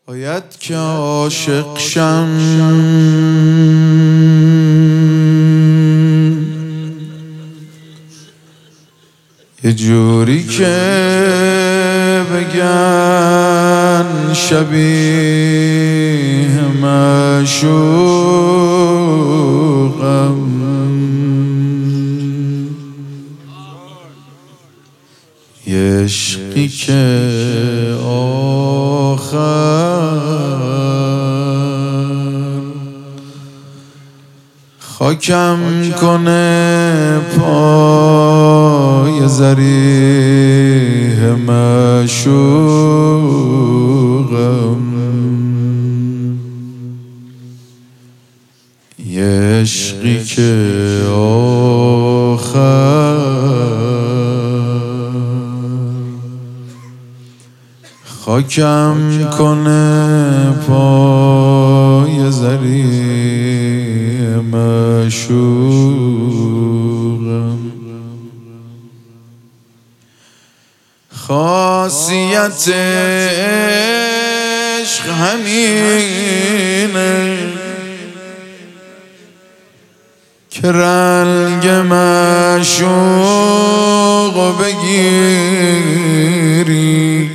باید که عاشق شم یه جوری که بگن شبیه معشوقم، یه عشقی که خاکم کنه پای ضریح معشوقم، یه عشقی که خاکم کنه پای ضریح معشوقم. خاصیت عشق همینه که رنگ معشوق بگیری،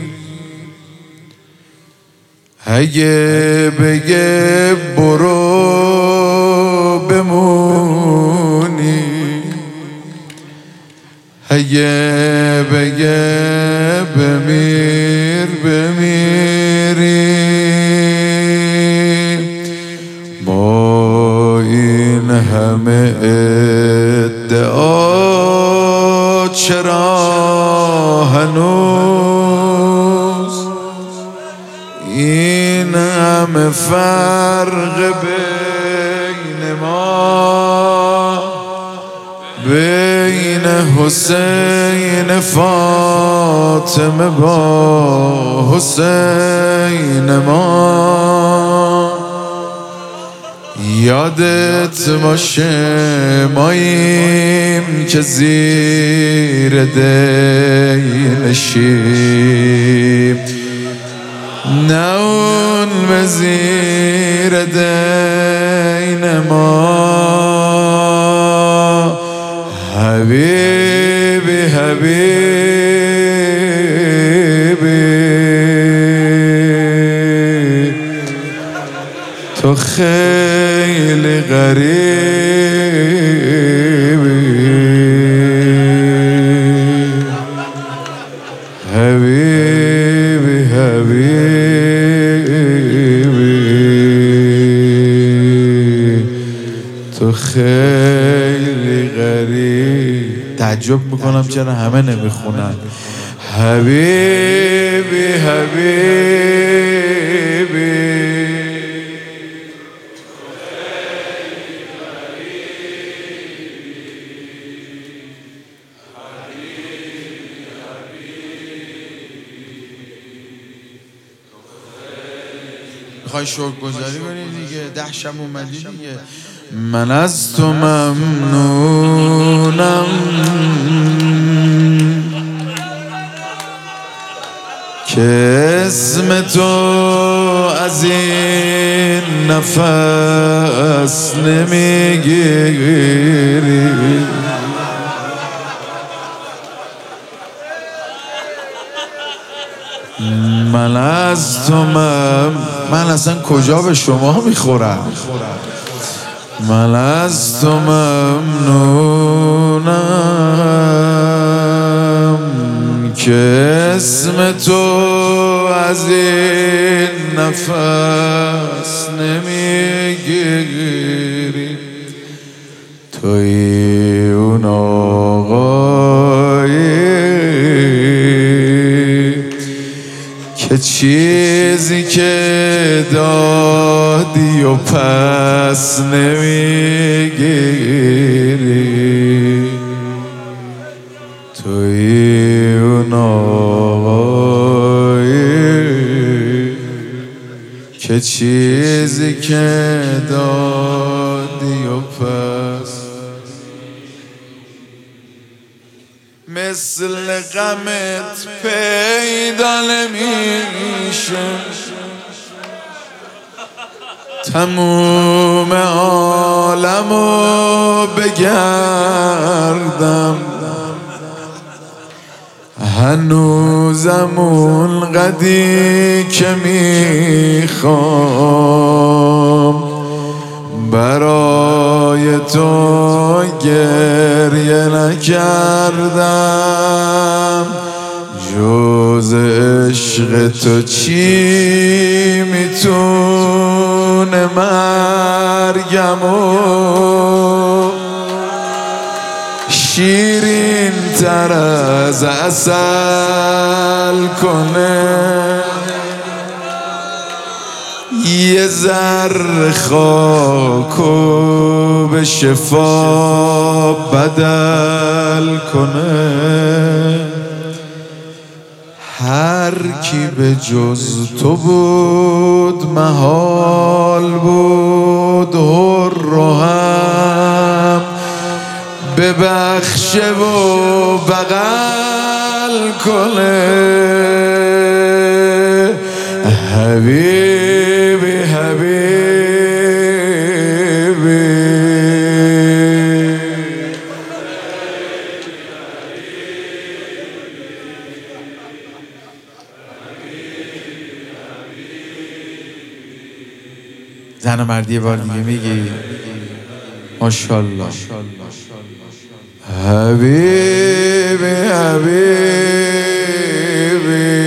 اگه بگه برو بمونی، اگه بگه بمیر بمیری. با این همه ادعا چرا هنوز این همه فرق بین ما، بین حسین فاطمه با حسین ما؟ یادت باشه ماییم که زیر دی نشیم، نه اون به زیر دین ما. حبیبی حبیبی تو خیلی غریبی، حبیبی حبیبی تو خیلی غریب. تعجب میکنم چرا همه نمیخونن. حبیبی حبیبی میخوای شکرگزاری کنی دیگه، 10 شب اومدی دیگه. من از تو ممنونم که اسم تو از این نفس نمیگیری. من از تو من اصلا کجا به شما میخورم؟ من از تو ممنونم که اسم تو از این نفس نمیگیری. توی اون آقایی که چیزی که دادی و پس نمیگیری. توی اون آقایی که چیزی که دادی و پس مثل غمت پیدا نمیشه، تموم عالمو بگردم، هنوزم اون قدی که میخوام برای تو گریه نکردم. جز عشق تو چی میتونه مرگمو شیرین تر از عسل کنه، یه ذره خاکو به شفا بدل کنه. هر کی به جز تو بود محال بود هر و هم ببخشه و بغل کنه. حبیبی حبیبی زن و مردی بار دیگه میگی ماشاءالله. حبیبی حبیبی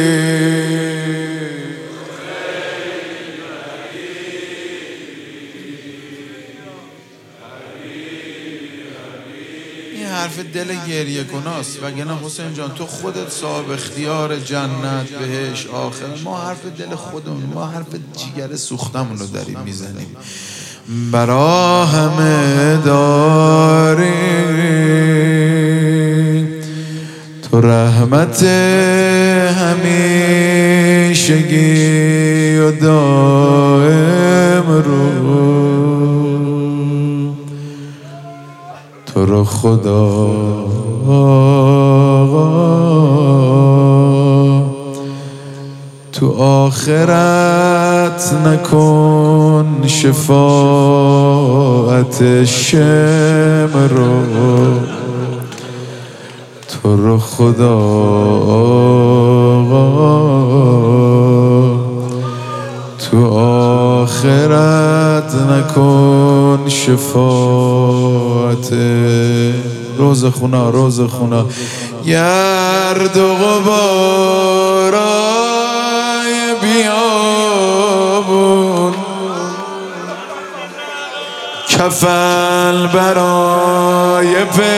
این حرف دل گریه کناست، وگرنه حسین جان تو خودت صاحب اختیار جنت بهش آخر. ما حرف دل خودمون، ما حرف جیگر سوختمون رو داریم میزنیم. برا همه داری تو رحمت همیشگی و دائم رو، تو رو خدا تو آخرت نکن شفاعت شم رو، تو رو خدا تو آخرت نکن شفاعت. روز خونه گرد و غبارای بیابون، کفن برای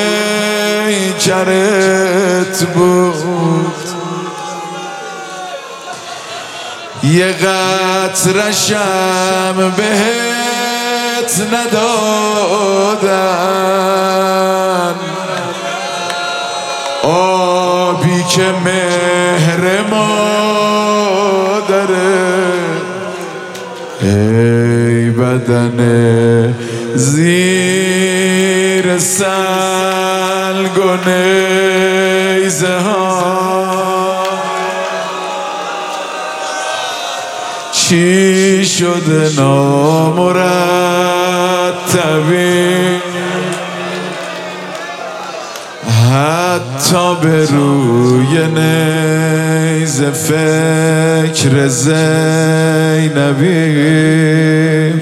پیکرت بود، یه قطره‌شم بهت ندادن، آبی که مهر مادره. ای بدن زیر سنگ و نیزه ها، چی شده نامرتبی، حتی به روی نیزه فکر زینبی.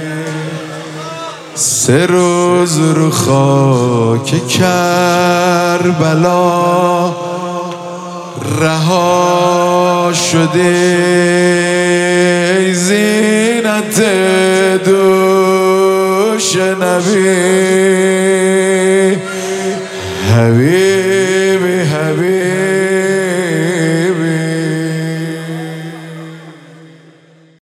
3 روز رو خاک کربلا رها شده، زینت دوش نبی. حبیبی حبیبی